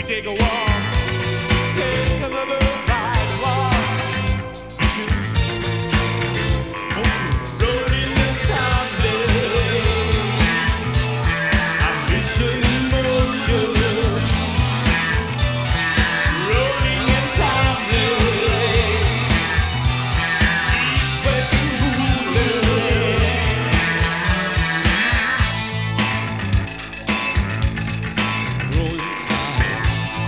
take a walk, take another ride, walk. Won't you, won't you? Rolling in time's delay, ambition in motion. Rolling in time's delay, she's sweating moonlit. Rolling stars,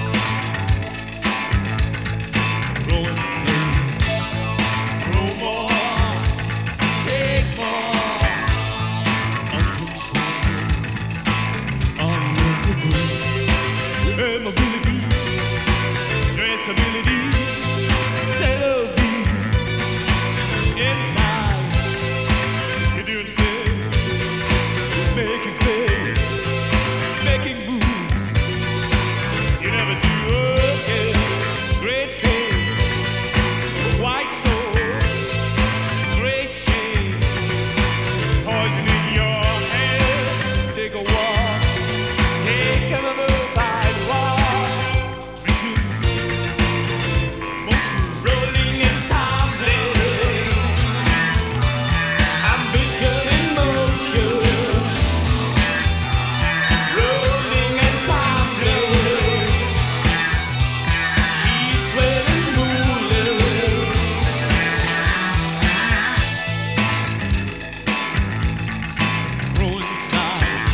rolling things, roll more, take more, uncontrollable, unworkable, ability, traceability, celery, inside, you're doing things, making things, making moves. You never do again. Great face, white soul, great shame, poison in your head. Take a walk, take another ride, walk. Won't you, won't you? Rolling in time's lane, ambition in motion. Rolling in time's lane, she's sweating moonlit. Rolling skies,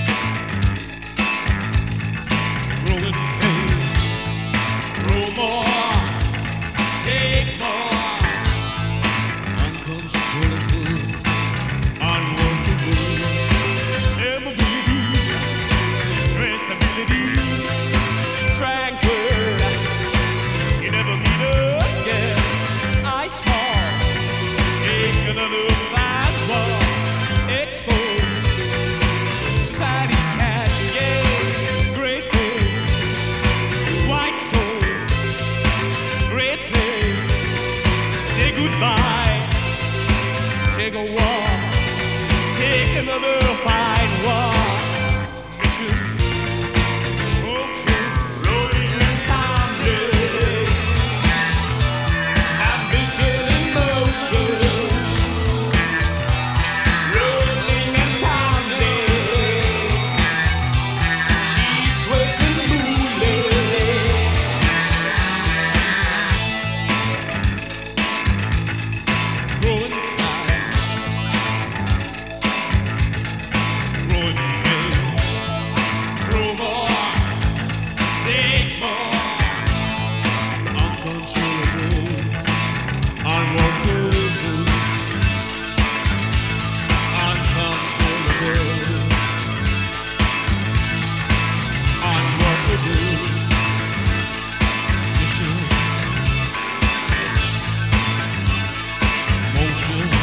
rolling fades, roll more, take more, uncontrollable, unworkable, immobility, traceability, tranquil. You never meet again. Ice small, take another fine walk, expose. Society can't get great face, white soul, great place. Say goodbye, take a walk, take another fine walk. Won't you, won't you? Rolling in time's delay, ambition in motion. Rolling in time's delay, she's sweating moonlit. Rolling skies, rolling fades, roll more, take more, uncontrollable, unworkable, uncontrollable, unworkable. Mission, motion.